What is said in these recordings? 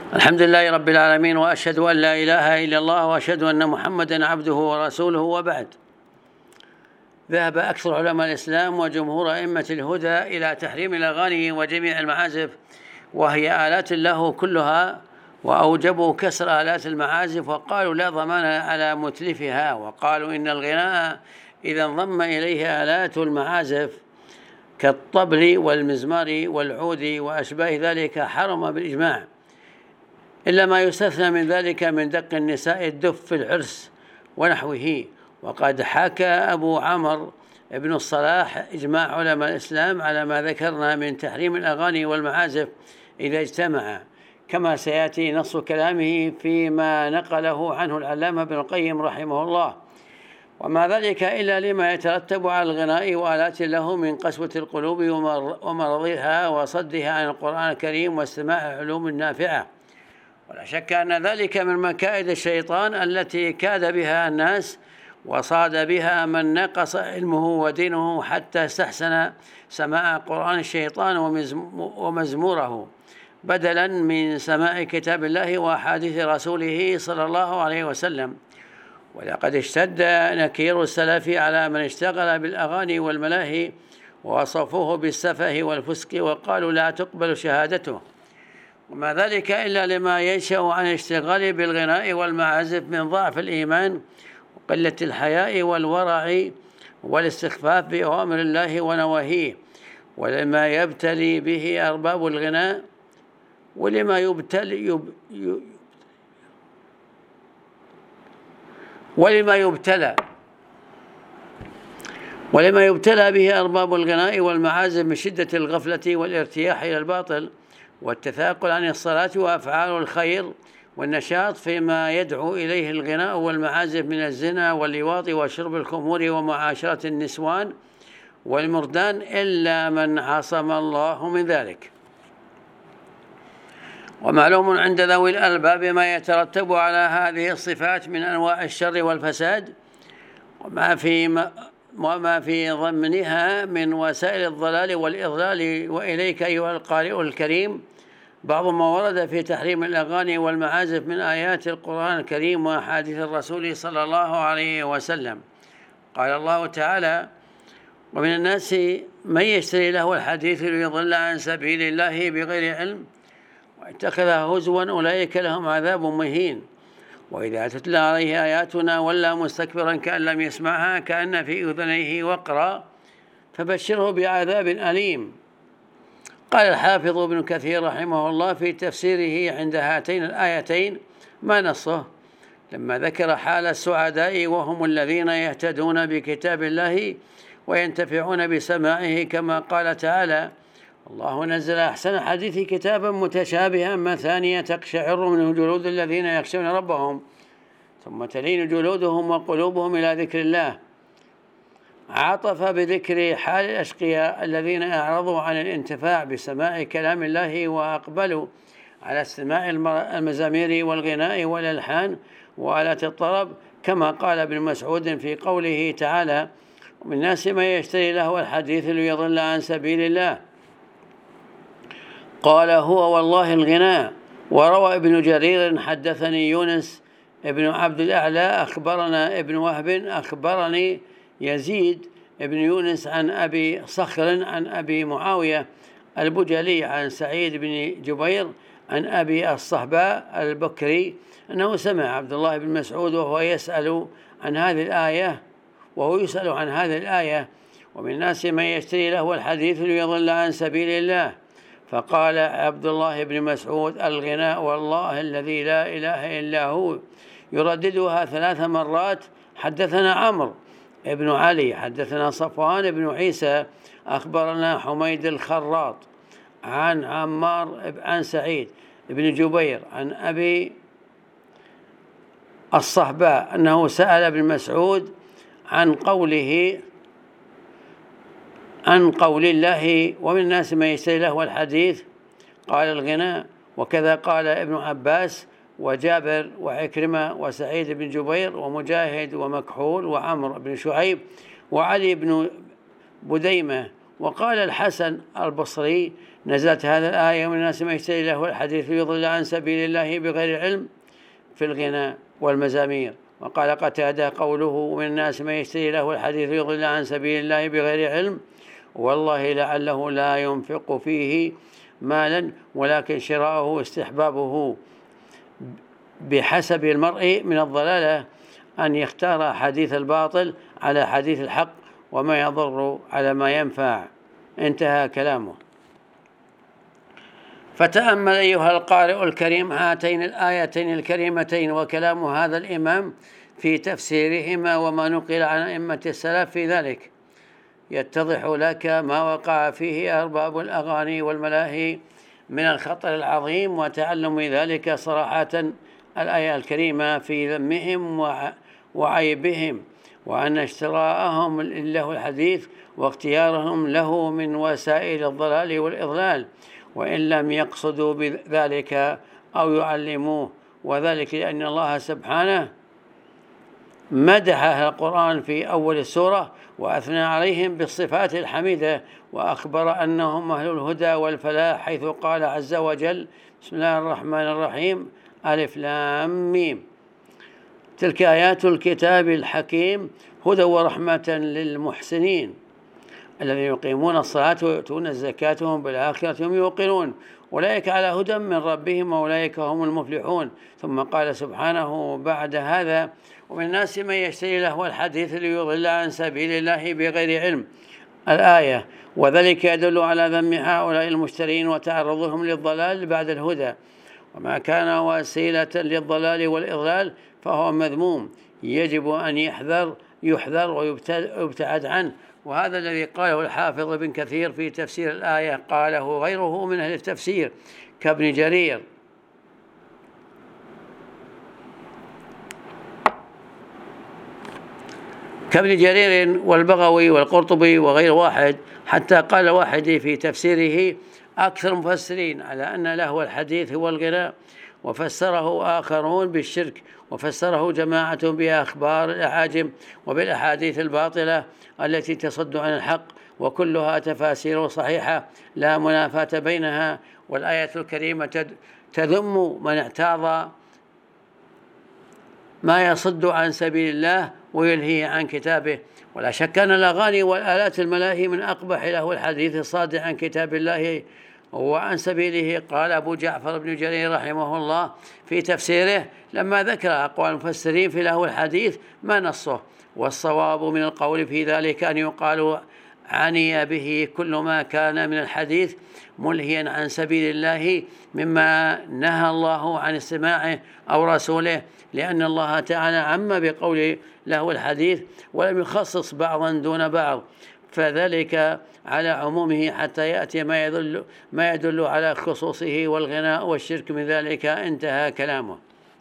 الحمد لله رب العالمين، وأشهد أن لا إله إلا الله، وأشهد أن محمدا عبده ورسوله، وبعد. ذهب أكثر علماء الإسلام وجمهور أئمة الهدى إلى تحريم الأغاني وجميع المعازف، وهي آلات له كلها، وأوجبوا كسر آلات المعازف، وقالوا لا ضمان على متلفها، وقالوا إن الغناء إذا انضم إليه آلات المعازف كالطبل والمزمار والعود وأشباه ذلك حرم بالإجماع، إلا ما يستثنى من ذلك من دق النساء الدف في العرس ونحوه. وقد حكى أبو عمرو ابن الصلاح إجماع علماء الإسلام على ما ذكرنا من تحريم الأغاني والمعازف إذا اجتمع، كما سيأتي نص كلامه فيما نقله عنه العلامة ابن القيم رحمه الله. وما ذلك إلا لما يترتب على الغناء وآلات له من قسوة القلوب ومرضها وصدها عن القرآن الكريم واستماع العلوم النافعة. ولا شك أن ذلك من مكائد الشيطان التي كاد بها الناس وصاد بها من نقص علمه ودينه حتى استحسن سماع قرآن الشيطان ومزموره بدلا من سماع كتاب الله وأحاديث رسوله صلى الله عليه وسلم. ولقد اشتد نكير السلف على من اشتغل بالأغاني والملاهي، ووصفوه بالسفه والفسق، وقالوا لا تقبل شهادته. وما ذلك إلا لما ينشأ عن الاشتغال بالغناء والمعازف من ضعف الإيمان وقلة الحياء والورع والاستخفاف بأوامر الله ونواهيه، ولما يبتلي به أرباب الغناء ولما يبتلى به أرباب الغناء والمعازف من شدة الغفلة والارتياح إلى الباطل والتثاقل عن الصلاة وأفعال الخير والنشاط فيما يدعو إليه الغناء والمعازف من الزنا واللواط وشرب الخمور ومعاشرة النسوان والمردان، إلا من عصم الله من ذلك. ومعلوم عند ذوي الألباب ما يترتب على هذه الصفات من أنواع الشر والفساد، وما في ضمنها من وسائل الضلال والإضلال. وإليك أيها القارئ الكريم بعض ما ورد في تحريم الأغاني والمعازف من آيات القرآن الكريم وأحاديث الرسول صلى الله عليه وسلم. قال الله تعالى: ومن الناس من يشتري له الحديث ليضل عن سبيل الله بغير علم واتخذها هزوا أولئك لهم عذاب مهين، وإذا تتلى عليه آياتنا ولى مستكبرا كأن لم يسمعها كأن في أذنيه وقرا فبشره بعذاب أليم. قال الحافظ ابن كثير رحمه الله في تفسيره عند هاتين الآيتين ما نصه لما ذكر حال السعداء وهم الذين يهتدون بكتاب الله وينتفعون بسماعه، كما قال تعالى: الله نزل أحسن الحديث كتابا متشابها مثانية تقشعر منه جلود الذين يخشون ربهم ثم تلين جلودهم وقلوبهم إلى ذكر الله. عطف بذكر حال الأشقياء الذين أعرضوا عن الانتفاع بسماع كلام الله وأقبلوا على استماع المزامير والغناء والألحان وآلات الطرب، كما قال ابن مسعود في قوله تعالى: ومن الناس من يشتري له الحديث ليضل عن سبيل الله. قال: هو والله الغناء. وروى ابن جرير: حدثني يونس ابن عبد الأعلى أخبرنا ابن وهب أخبرني يزيد ابن يونس عن أبي صخر عن أبي معاوية البجلي عن سعيد بن جبير عن أبي الصهباء البكري أنه سمع عبد الله بن مسعود وهو يسأل عن هذه الآية: ومن الناس من يشتري له الحديث ليضل عن سبيل الله. فقال عبد الله بن مسعود: الغناء والله الذي لا إله إلا هو، يرددها 3 مرات. حدثنا عمرو ابن علي حدثنا صفوان بن عيسى أخبرنا حميد الخراط عن عمار عن سعيد بن جبير عن أبي الصهباء أنه سأل ابن مسعود عن قول الله: ومن الناس من يشتري له الحديث، قال: الغناء. وكذا قال ابن عباس وجابر وعكرمة وسعيد بن جبير ومجاهد ومكحول وعمر بن شعيب وعلي بن بديمة وقال الحسن البصري: نزلت هذه الآية: من الناس من يشتري له الحديث ليضل عن سبيل الله بغير علم في الغناء والمزامير. وقال قتادة: قوله من الناس من يشتري له الحديث ليضل عن سبيل الله بغير علم، والله لعله لا ينفق فيه مالا، ولكن شراؤه استحبابه، بحسب المرء من الضلالة أن يختار حديث الباطل على حديث الحق، وما يضر على ما ينفع. انتهى كلامه. فتأمل أيها القارئ الكريم هاتين الآيتين الكريمتين وكلام هذا الإمام في تفسيرهما وما نقل عن أئمة السلف في ذلك، يتضح لك ما وقع فيه أرباب الأغاني والملاهي من الخطر العظيم، وتعلم ذلك صراحة الآية الكريمة في ذمهم وعيبهم، وأن اشتراءهم له الحديث واختيارهم له من وسائل الضلال والإضلال، وإن لم يقصدوا بذلك أو يعلموه، وذلك لأن الله سبحانه مدح أهل القرآن في أول السورة وأثنى عليهم بالصفات الحميدة، وأخبر أنهم أهل الهدى والفلاح، حيث قال عز وجل: بسم الله الرحمن الرحيم، ألف لام ميم، تلك آيات الكتاب الحكيم هدى ورحمة للمحسنين الذين يقيمون الصلاة ويؤتون الزكاة وهم بالآخرة هم يوقنون، أولئك على هدى من ربهم وأولئك هم المفلحون. ثم قال سبحانه بعد هذا: ومن الناس من يشتري لهو الحديث ليضل عن سبيل الله بغير علم، الآية. وذلك يدل على ذم هؤلاء المشترين وتعرضهم للضلال بعد الهدى، وما كان وسيلة للضلال والإضلال فهو مذموم، يجب أن يحذر ويبتعد عنه. وهذا الذي قاله الحافظ ابن كثير في تفسير الآية، قاله غيره من أهل التفسير كابن جرير. والبغوي والقرطبي وغير واحد، حتى قال واحد في تفسيره: أكثر المفسرين على أن لهو الحديث هو الغناء، وفسره آخرون بالشرك، وفسره جماعة بأخبار الأعاجم وبالأحاديث الباطلة التي تصد عن الحق، وكلها تفاسير صحيحة لا منافاة بينها. والآية الكريمة تذم من اعتاض ما يصد عن سبيل الله ويلهي عن كتابه. ولا شك أن الأغاني والآلات الملاهي من أقبح له الحديث الصادع عن كتاب الله وعن سبيله. قال أبو جعفر بن جرير رحمه الله في تفسيره لما ذكر أقوال المفسرين في له الحديث ما نصه: والصواب من القول في ذلك أن يقال عني به كل ما كان من الحديث ملهيا عن سبيل الله مما نهى الله عن استماعه أو رسوله، لأن الله تعالى عم بقول له الحديث ولم يخصص بعضا دون بعض، فذلك على عمومه حتى يأتي ما يدل على خصوصه، والغناء والشرك من ذلك. انتهى كلامه.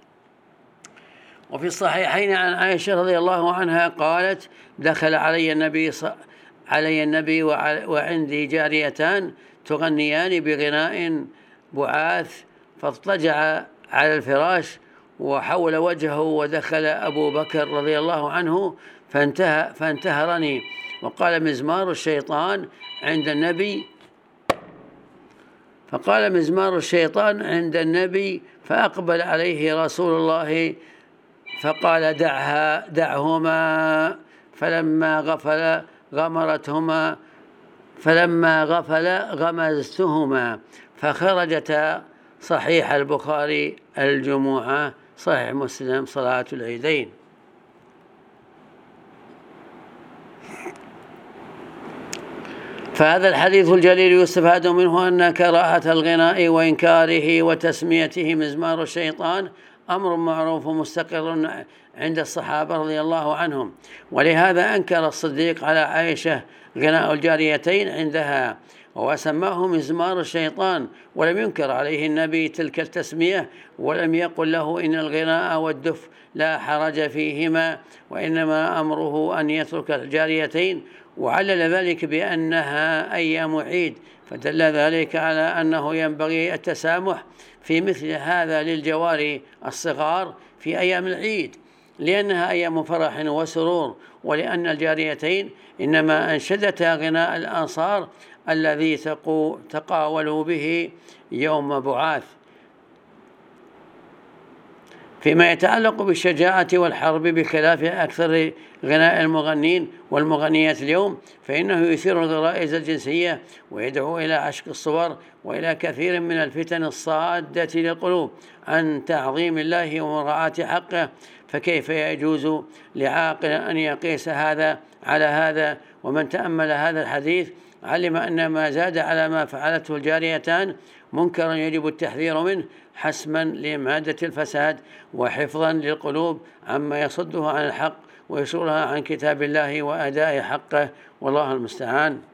وفي الصحيحين عن عائشة رضي الله عنها قالت: دخل علي النبي وعندي جاريتان تغنيان بغناء بعاث، فاضطجع على الفراش وحول وجهه، ودخل أبو بكر رضي الله عنه فانتهرني وقال: مزمار الشيطان عند النبي. فقال: مزمار الشيطان عند النبي. فأقبل عليه رسول الله فقال: دعهما. فلما غفل غمزتهما، فخرجتا. صحيح البخاري الجمعة، صحيح مسلم صلاة العيدين. فهذا الحديث الجليل يستفاد منه أن كراهة الغناء وإنكاره وتسميته مزمار الشيطان أمر معروف مستقر عند الصحابة رضي الله عنهم، ولهذا أنكر الصديق على عائشة غناء الجاريتين عندها وسماه مزمار الشيطان، ولم ينكر عليه النبي تلك التسمية، ولم يقل له إن الغناء والدف لا حرج فيهما، وإنما أمره أن يترك الجاريتين، وعلل ذلك بأنها أيام عيد، فدل ذلك على أنه ينبغي التسامح في مثل هذا للجواري الصغار في أيام العيد، لأنها أيام فرح وسرور، ولأن الجاريتين إنما أنشدتا غناء الأنصار الذي تقاولوا به يوم بعاث. فيما يتعلق بالشجاعة والحرب بخلاف أكثر غناء المغنين والمغنيات اليوم، فإنه يثير الغرائز الجنسية ويدعو إلى عشق الصور وإلى كثير من الفتن الصادة للقلوب عن تعظيم الله ومراعاة حقه. فكيف يجوز لعاقل أن يقيس هذا على هذا؟ ومن تأمل هذا الحديث علم أن ما زاد على ما فعلته الجاريتان منكر يجب التحذير منه حسما لإمادة الفساد وحفظا للقلوب عما يصدها عن الحق ويصولها عن كتاب الله وأداء حقه، والله المستعان.